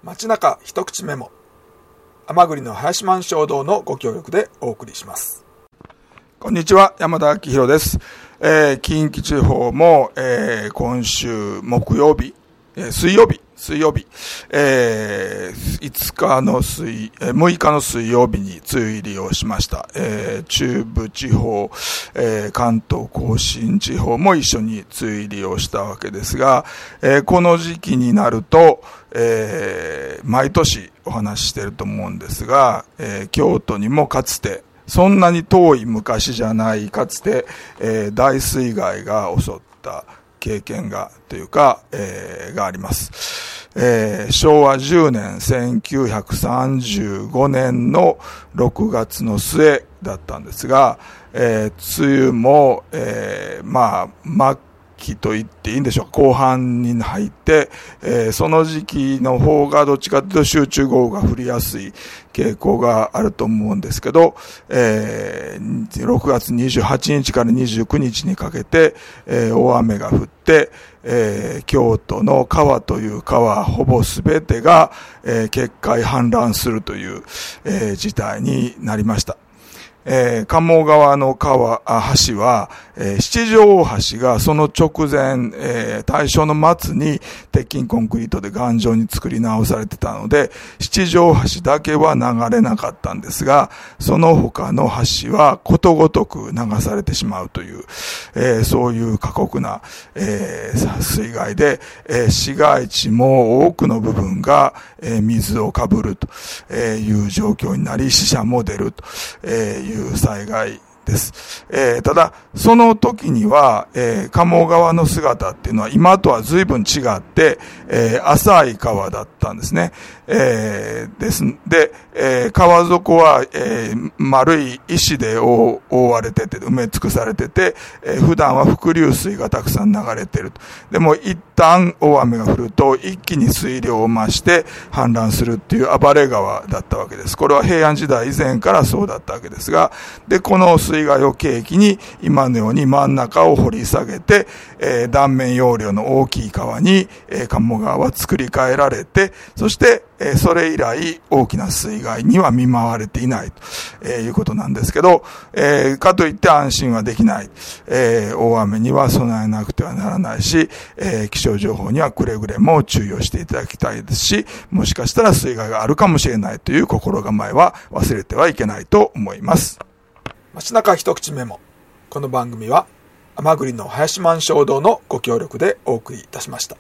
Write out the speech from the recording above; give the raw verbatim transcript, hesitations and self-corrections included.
街中一口メモ、甘栗の林満衝動のご協力でお送りします。こんにちは、山田明宏です。えー、近畿地方も、えー、今週木曜日、えー、水曜日水曜日、えー、いつかの水、えー、むいかの水曜日に梅雨入りをしました。えー、中部地方、えー、関東甲信地方も一緒に梅雨入りをしたわけですが、えー、この時期になると、えー、毎年お話ししていると思うんですが、えー、京都にもかつて、そんなに遠い昔じゃないかつて、えー、大水害が襲った経験がというか、えー、があります。えー、しょうわじゅうねん、せんきゅうひゃくさんじゅうごねんのろくがつの末だったんですが、えー、梅雨も、えー、まあ、末期と言っていいんでしょうか、後半に入って、えー、その時期の方がどっちかというと集中豪雨が降りやすい傾向があると思うんですけど、えー、ろくがつにじゅうはちにちからにじゅうくにちにかけて、えー、大雨が降って、えー、京都の川という川ほぼすべてが、えー、決壊氾濫するという、えー、事態になりました。えー、鴨川の川、あ橋は、えー、七条大橋がその直前、えー、大正の末に鉄筋コンクリートで頑丈に作り直されてたので、七条大橋だけは流れなかったんですが、その他の橋はことごとく流されてしまうという、えー、そういう過酷な、えー、水害で、えー、市街地も多くの部分が、えー、水をかぶるという状況になり、死者も出るといういう災害です。えー、ただ、その時には、えー、鴨川の姿っていうのは今とは随分違って、えー、浅い川だったんですね。えー、です。で、えー、川底は、えー、丸い石で覆われてて、埋め尽くされてて、えー、普段は伏流水がたくさん流れていると。でも、一旦大雨が降ると、一気に水量を増して氾濫するっていう暴れ川だったわけです。これは平安時代以前からそうだったわけですが、で、この水害を契機に、今のように真ん中を掘り下げて、えー、断面容量の大きい川に、えー、鴨川は作り変えられて、そして、えー、それ以来大きな水害には見舞われていないと、えー、いうことなんですけど、えー、かといって安心はできない。えー、大雨には備えなくてはならないし、えー、気象情報にはくれぐれも注意をしていただきたいですし、もしかしたら水害があるかもしれないという心構えは忘れてはいけないと思います。街中一口メモ。この番組は甘栗の林満衝動のご協力でお送りいたしました。